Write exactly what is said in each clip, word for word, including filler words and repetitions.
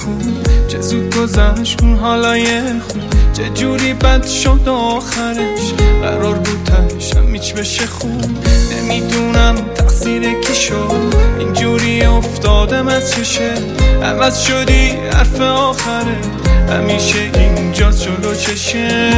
خون، چه زود گذشت اون حالای خون، چه جوری بد شد آخرش، قرار بود تهشم هیچ بشه خون. نمیدونم تقصیر کی شد اینجوری افتادم از چشه، عوض شدی حرف آخره همیشه اینجاست جلو چشه.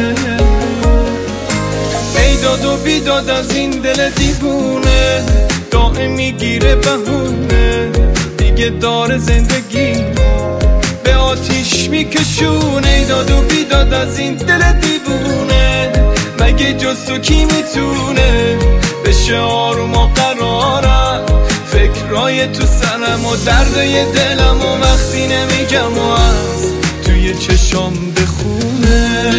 ایداد و بیداد از این دل دیوونه، دائم میگیره بهونه، دیگه داره زندگی به آتیش میکشونه. ایداد و بیداد از این دل دیوونه، مگه جز تو کی میتونه بشه آروم و قرارم؟ فکرای تو سرم و درده دلم و وقتی نمیگم و از توی چشام بخونه.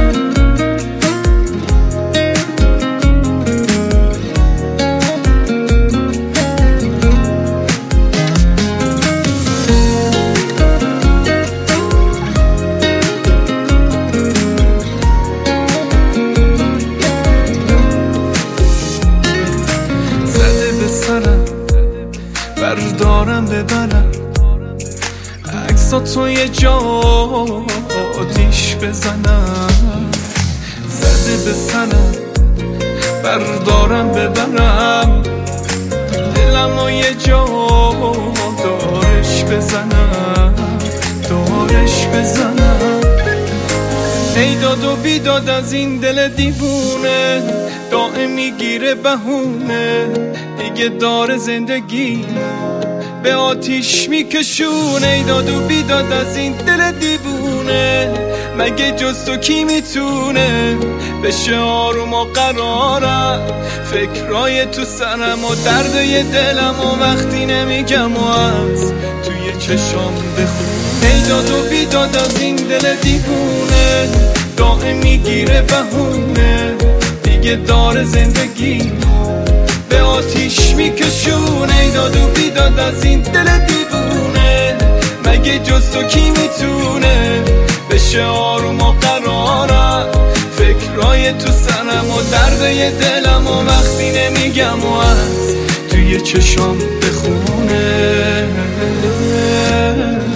بردارم ببرم عکسا تو یه جا آتیش بزنم، زده به سرم بردارم ببرم، دلم و یه جا دارش بزنم دارش بزنم. ایداد و بیداد از این دل دیوونه، دائم میگیره بهونه، دیگه داره زندگی به آتیش میکشونه. ایداد و بیداد از این دل دیوونه، مگه جز تو کی میتونه بشه آروم و قرارم؟ فکرای تو سرم و درده دلم و وقتی نمیگم و از توی چشام بخونه. ایداد و بیداد از این دل دیوونه، دائم میگیره بهونه، دیگه داره زندگی به آتیش میکشونه. ایداد و بیداد از این دل دیوونه، مگه جز تو کی میتونه بشه آروم و قرارم؟ فکرای تو سرم و درده دلم و وقتی نمیگم و از توی چشام بخونه.